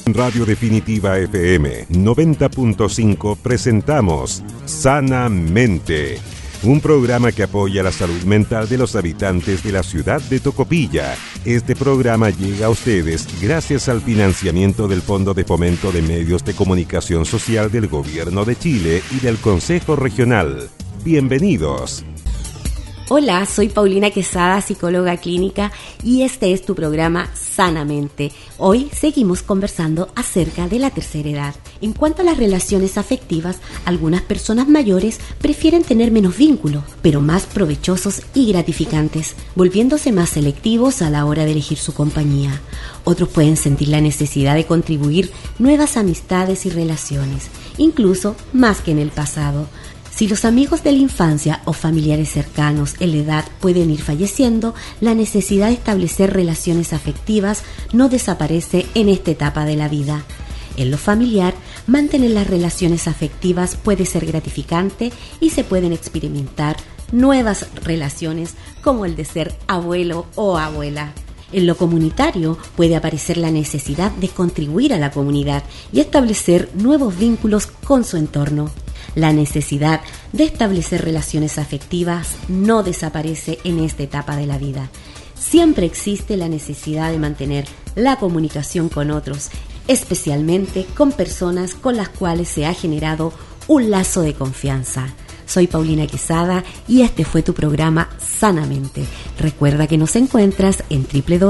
Radio Definitiva FM 90.5 presentamos Sanamente, un programa que apoya la salud mental de los habitantes de la ciudad de Tocopilla. Este programa llega a ustedes gracias al financiamiento del Fondo de Fomento de Medios de Comunicación Social del Gobierno de Chile y del Consejo Regional. Bienvenidos. Hola, soy Paulina Quesada, psicóloga clínica, y este es tu programa Sanamente. Hoy seguimos conversando acerca de la tercera edad. En cuanto a las relaciones afectivas, algunas personas mayores prefieren tener menos vínculos, pero más provechosos y gratificantes, volviéndose más selectivos a la hora de elegir su compañía. Otros pueden sentir la necesidad de contribuir nuevas amistades y relaciones, incluso más que en el pasado. Si los amigos de la infancia o familiares cercanos en la edad pueden ir falleciendo, la necesidad de establecer relaciones afectivas no desaparece en esta etapa de la vida. En lo familiar, mantener las relaciones afectivas puede ser gratificante y se pueden experimentar nuevas relaciones como el de ser abuelo o abuela. En lo comunitario puede aparecer la necesidad de contribuir a la comunidad y establecer nuevos vínculos con su entorno. La necesidad de establecer relaciones afectivas no desaparece en esta etapa de la vida. Siempre existe la necesidad de mantener la comunicación con otros, especialmente con personas con las cuales se ha generado un lazo de confianza. Soy Paulina Quesada y este fue tu programa Sanamente. Recuerda que nos encuentras en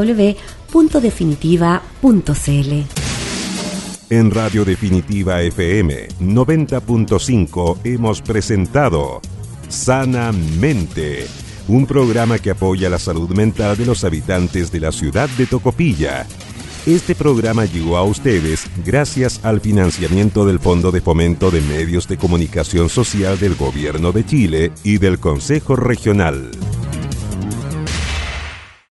www.definitiva.cl. En Radio Definitiva FM 90.5 hemos presentado Sanamente, un programa que apoya la salud mental de los habitantes de la ciudad de Tocopilla. Este programa llegó a ustedes gracias al financiamiento del Fondo de Fomento de Medios de Comunicación Social del Gobierno de Chile y del Consejo Regional.